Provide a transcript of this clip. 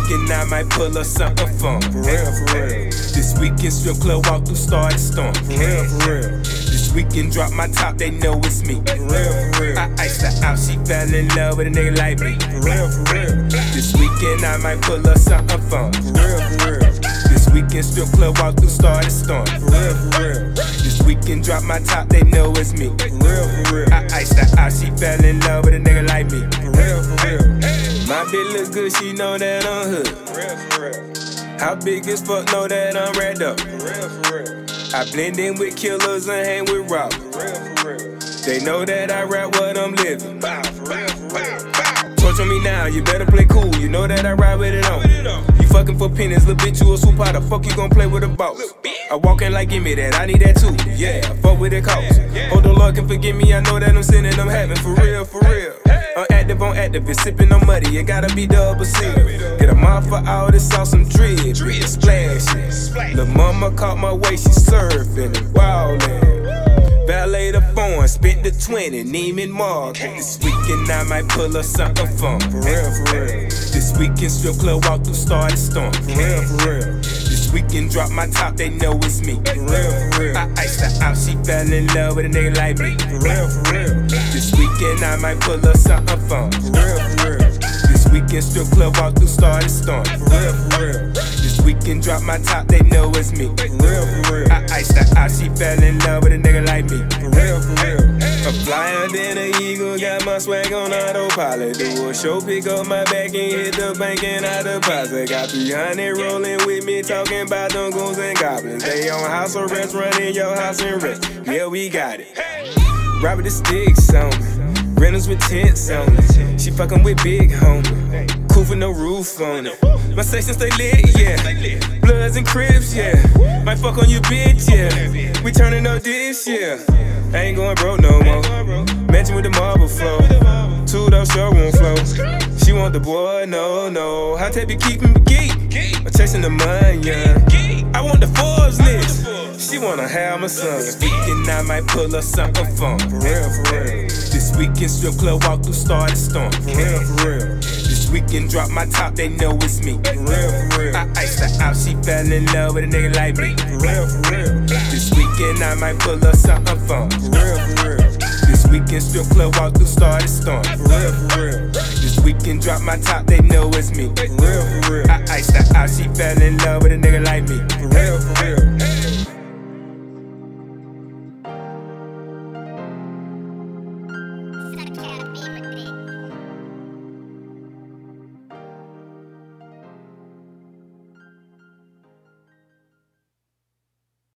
weekend I might pull up something fun. For real. This weekend strip club walk through started storm. For real. This weekend drop my top, they know it's me. For real. I iced her out, she fell in love with a nigga like me. For real. This weekend I might pull up something fun. For real. This weekend strip club walk through started storm. For real. This weekend drop my top, they know it's me. For real. I iced her out, she fell in love with a nigga like me. For real. My bitch look good, she know that I'm hood. For real. How big as fuck, know that I'm wrapped up. For real. I blend in with killers and hang with robbers. For real. They know that I rap what I'm living. For real. Torch on me now, you better play cool. You know that I ride with it on. You fucking for pennies, little bitch, you a soup. How the fuck you gon' play with a boss? I walk in like, give me that, I need that too. Yeah, I fuck with it cost. Oh, the Lord can forgive me, I know that I'm sinning, I'm having for real. I'm active on activist, sipping on muddy, it gotta be double C. Hit a mouth for all this awesome drip, splashing. Lil' mama caught my way, she surfing and wildin'. Valet the phone, spent the 20, Neiman Marcus. This weekend I might pull up something fun. For real. This weekend strip club walk through started storm. For real. This weekend drop my top, they know it's me. For real. I iced her out, she fell in love with a nigga like me. For real. This weekend I might pull up something fun. For real. This weekend strip club walk through started storm. For real. This weekend drop my top, they know it's me. For real. I iced her out, she fell in love with a nigga like me. For real. I'm flyer than an eagle, got my swag on autopilot. Do a show, pick up my bag and hit the bank and I deposit. Got 300 rolling with me, talking about them goons and goblins. They on house arrest, running your house and rest. Yeah, we got it. Robbing the sticks on me, rentals with tents on it. She fucking with big homie, cool with no roof on it. My section stay lit, yeah. Bloods and Crips, yeah. Might fuck on your bitch, yeah. We turning up this, yeah. I ain't going broke no more. Mansion with the marble flow. 2-door showroom flow. She want the boy, no. Hot tape be keeping me geek. I'm chasing the money, yeah. I want the Forbes list. She wanna have my son. This weekend I might pull up something fun. For real. This weekend strip club walk through started storm. For real. This weekend drop my top, they know it's me. For real. I iced her out, she fell in love with a nigga like me. For real. This weekend I might pull up something fun. For real. This weekend strip club walk through started storm. For real. This weekend drop my top, they know it's me. For real. I iced her out, she fell in love with a nigga like me. For real.